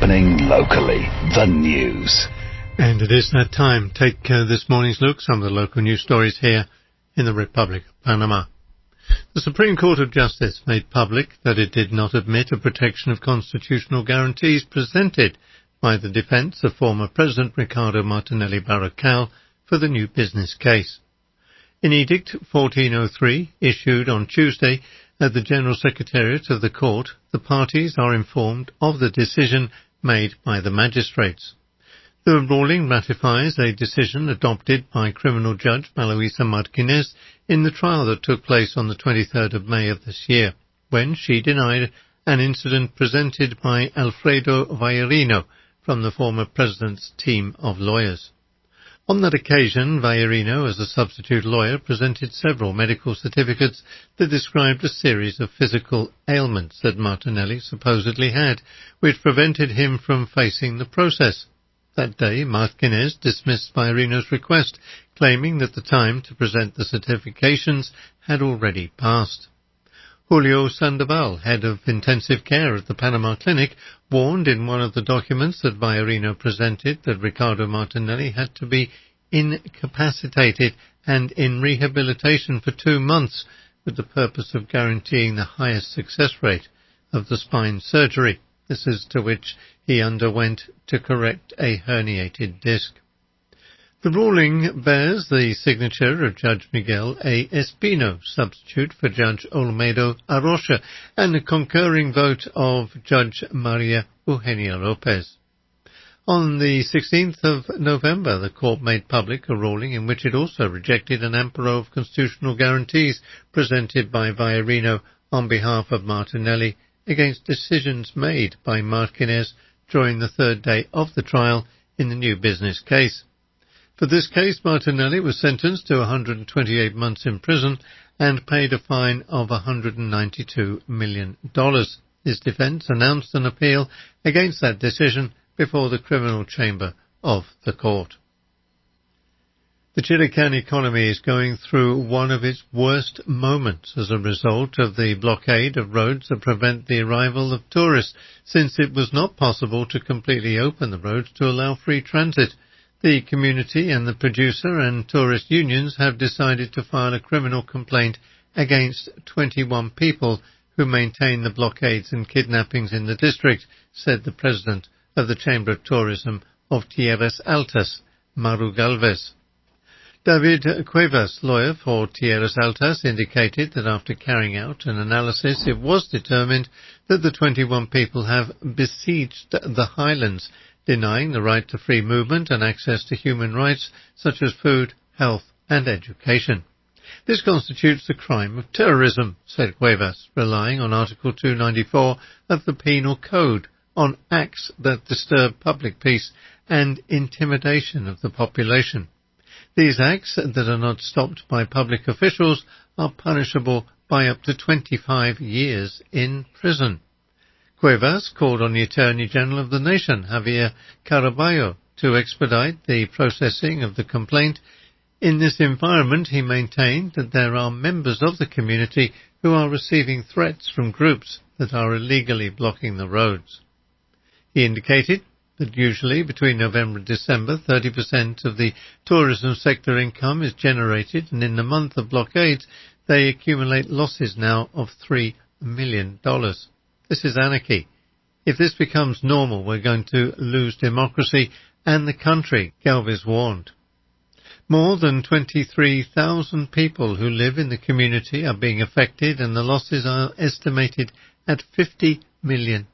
happening locally. The news. And it is that time. Take this morning's look, some of the local news stories here in the Republic of Panama. The Supreme Court of Justice made public that it did not admit a protection of constitutional guarantees presented by the defence of former President Ricardo Martinelli Barrocal for the new business case. In Edict 1403, issued on Tuesday at the General Secretariat of the Court, the parties are informed of the decision made by the magistrates. The ruling ratifies a decision adopted by criminal judge Maloisa Martinez in the trial that took place on the 23rd of May of this year, when she denied an incident presented by Alfredo Vallarino from the former president's team of lawyers. On that occasion, Vallarino, as a substitute lawyer, presented several medical certificates that described a series of physical ailments that Martinelli supposedly had, which prevented him from facing the process. That day, Martinez dismissed Vallarino's request, claiming that the time to present the certifications had already passed. Julio Sandoval, head of intensive care at the Panama Clinic, warned in one of the documents that Vallarino presented that Ricardo Martinelli had to be incapacitated and in rehabilitation for 2 months with the purpose of guaranteeing the highest success rate of the spine surgery. This is to which he underwent to correct a herniated disc. The ruling bears the signature of Judge Miguel A. Espino, substitute for Judge Olmedo Arrocha, and the concurring vote of Judge Maria Eugenia Lopez. On the 16th of November, the court made public a ruling in which it also rejected an amparo of constitutional guarantees presented by Vallarino on behalf of Martinelli against decisions made by Martinez during the third day of the trial in the new business case. For this case, Martinelli was sentenced to 128 months in prison and paid a fine of $192 million. His defence announced an appeal against that decision before the criminal chamber of the court. The Chirican economy is going through one of its worst moments as a result of the blockade of roads that prevent the arrival of tourists, since it was not possible to completely open the roads to allow free transit. The community and the producer and tourist unions have decided to file a criminal complaint against 21 people who maintain the blockades and kidnappings in the district, said the president of the Chamber of Tourism of Tierras Altas, Maru Galvez. David Cuevas, lawyer for Tierras Altas, indicated that after carrying out an analysis, it was determined that the 21 people have besieged the highlands, denying the right to free movement and access to human rights such as food, health and education. This constitutes a crime of terrorism, said Cuevas, relying on Article 294 of the Penal Code on acts that disturb public peace and intimidation of the population. These acts that are not stopped by public officials are punishable by up to 25 years in prison. Cuevas called on the Attorney General of the nation, Javier Caraballo, to expedite the processing of the complaint. In this environment, he maintained that there are members of the community who are receiving threats from groups that are illegally blocking the roads. He indicated that usually between November and December, 30% of the tourism sector income is generated, and in the month of blockades, they accumulate losses now of $3 million. This is anarchy. If this becomes normal, we're going to lose democracy and the country, Galvez warned. More than 23,000 people who live in the community are being affected, and the losses are estimated at $50 million.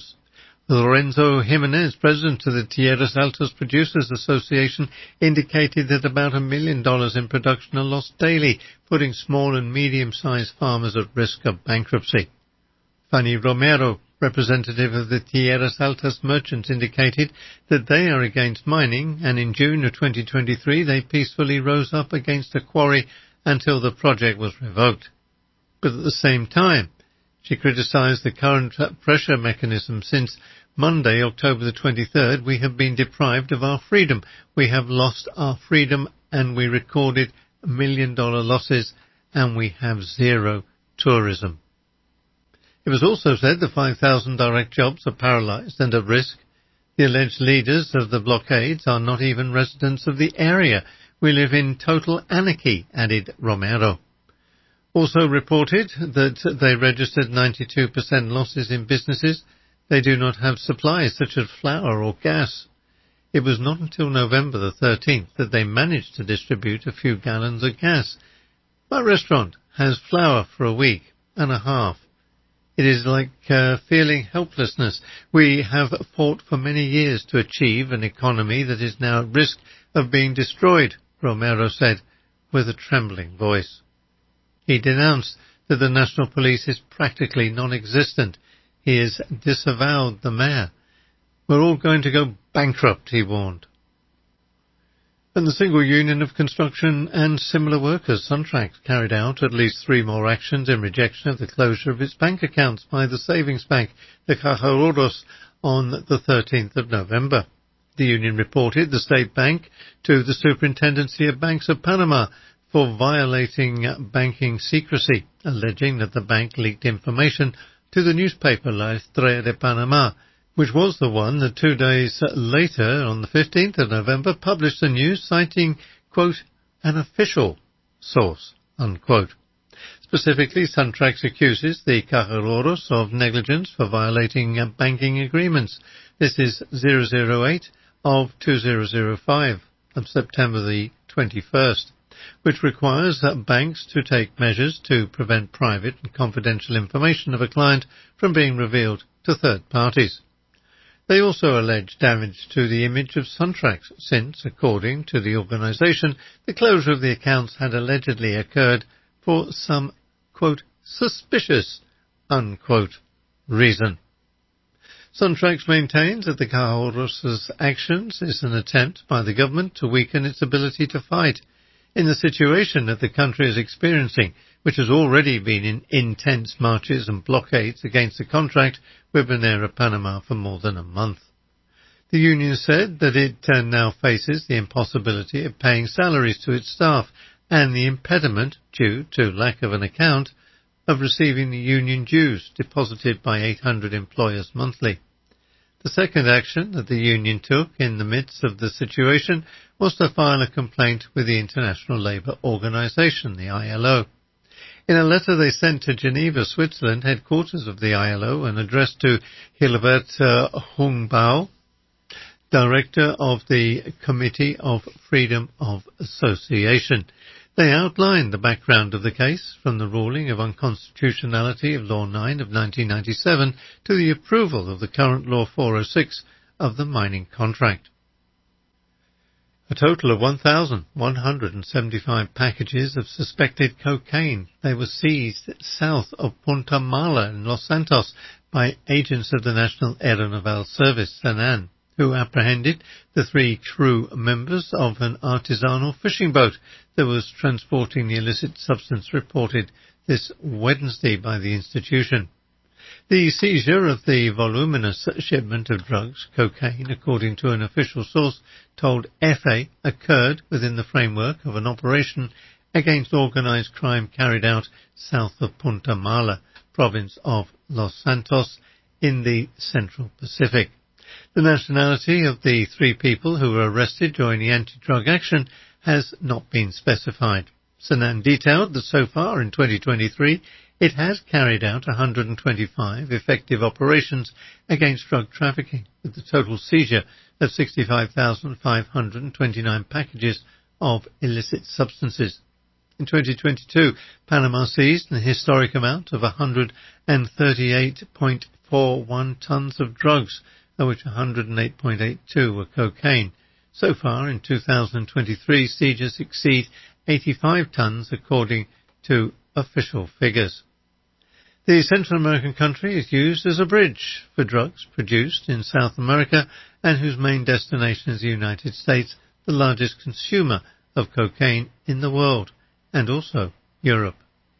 Lorenzo Jimenez, president of the Tierras Altas Producers Association, indicated that about $1 million in production are lost daily, putting small and medium-sized farmers at risk of bankruptcy. Fanny Romero, representative of the Tierras Altas merchants, indicated that they are against mining, and in June of 2023 they peacefully rose up against a quarry until the project was revoked. But at the same time, she criticized the current pressure mechanism. Since Monday, October the 23rd, we have been deprived of our freedom. We have lost our freedom, and we recorded $1 million losses, and we have zero tourism. It was also said that 5,000 direct jobs are paralyzed and at risk The alleged leaders of the blockades are not even residents of the area. We live in total anarchy, added Romero. Also reported that they registered 92% losses in businesses. They do not have supplies such as flour or gas. It was not until November the 13th that they managed to distribute a few gallons of gas. My restaurant has flour for a week and a half. It is like feeling helplessness. We have fought for many years to achieve an economy that is now at risk of being destroyed, Romero said with a trembling voice. He denounced that the National Police is practically non-existent. He has disavowed the mayor. We're all going to go bankrupt, he warned. And the Single Union of Construction and Similar Workers, Suntrax, carried out at least 3 more actions in rejection of the closure of its bank accounts by the savings bank, the Caja Ahorros, on the 13th of November. The union reported the state bank to the Superintendency of Banks of Panama for violating banking secrecy, alleging that the bank leaked information to the newspaper La Estrella de Panama, which was the one that 2 days later, on the 15th of November, published the news citing, quote, an official source, unquote. Specifically, Suntrax accuses the Caja Ahorros of negligence for violating banking agreements. This is 008 of 2005 of September the 21st, which requires banks to take measures to prevent private and confidential information of a client from being revealed to third parties. They also allege damage to the image of Suntrax since, according to the organisation, the closure of the accounts had allegedly occurred for some, quote, suspicious, unquote, reason. Suntrax maintains that the Caja Ahorros' actions is an attempt by the government to weaken its ability to fight in the situation that the country is experiencing, which has already been in intense marches and blockades against the contract with Minera Panama for more than a month. The union said that it now faces the impossibility of paying salaries to its staff and the impediment, due to lack of an account, of receiving the union dues deposited by 800 employers monthly. The second action that the union took in the midst of the situation was to file a complaint with the International Labour Organization, the ILO. In a letter they sent to Geneva, Switzerland, headquarters of the ILO, and addressed to Hilbert Hungbau, Director of the Committee of Freedom of Association. They outlined the background of the case, from the ruling of unconstitutionality of Law 9 of 1997 to the approval of the current Law 406 of the mining contract. A total of 1,175 packages of suspected cocaine. They were seized south of Punta Mala in Los Santos by agents of the National Aeronaval Service, SENAN, who apprehended the 3 crew members of an artisanal fishing boat that was transporting the illicit substance, reported this Wednesday by the institution. The seizure of the voluminous shipment of drugs, cocaine, according to an official source, told FA, occurred within the framework of an operation against organised crime carried out south of Punta Mala, province of Los Santos, in the Central Pacific. The nationality of the 3 people who were arrested during the anti-drug action has not been specified. Senan detailed that so far in 2023 it has carried out 125 effective operations against drug trafficking, with the total seizure of 65,529 packages of illicit substances. In 2022, Panama seized an historic amount of 138.41 tons of drugs, of which 108.82 were cocaine. So far in 2023, seizures exceed 85 tons, according to official figures. The Central American country is used as a bridge for drugs produced in South America and whose main destination is the United States, the largest consumer of cocaine in the world, and also Europe.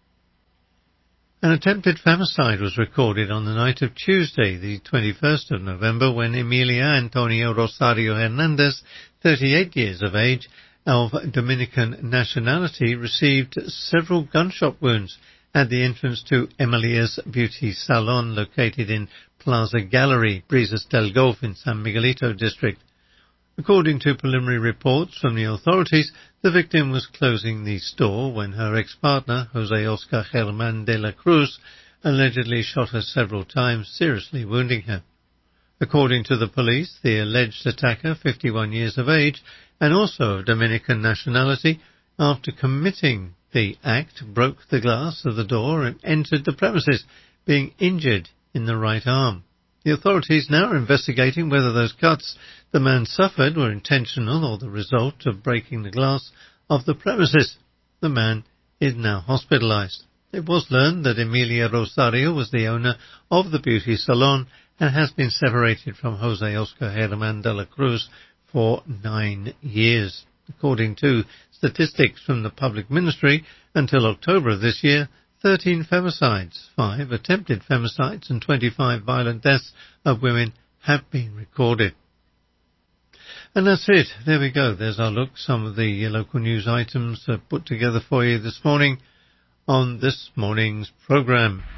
An attempted femicide was recorded on the night of Tuesday, the 21st of November, when Emilia Antonio Rosario Hernandez, 38 years of age, of Dominican nationality, received several gunshot wounds at the entrance to Emilia's Beauty Salon located in Plaza Gallery, Brisas del Golf in San Miguelito district. According to preliminary reports from the authorities, the victim was closing the store when her ex-partner, Jose Oscar Germán de la Cruz, allegedly shot her several times, seriously wounding her. According to the police, the alleged attacker, 51 years of age and also of Dominican nationality, after committing the act, broke the glass of the door and entered the premises, being injured in the right arm. The authorities now are investigating whether those cuts the man suffered were intentional or the result of breaking the glass of the premises. The man is now hospitalized. It was learned that Emilia Rosario was the owner of the beauty salon and has been separated from Jose Oscar Germán de la Cruz for 9 years. According to statistics from the public ministry, until October of this year, 13 femicides, 5 attempted femicides and 25 violent deaths of women have been recorded. And that's it. There we go. There's our look. Some of the local news items put together for you this morning on this morning's programme.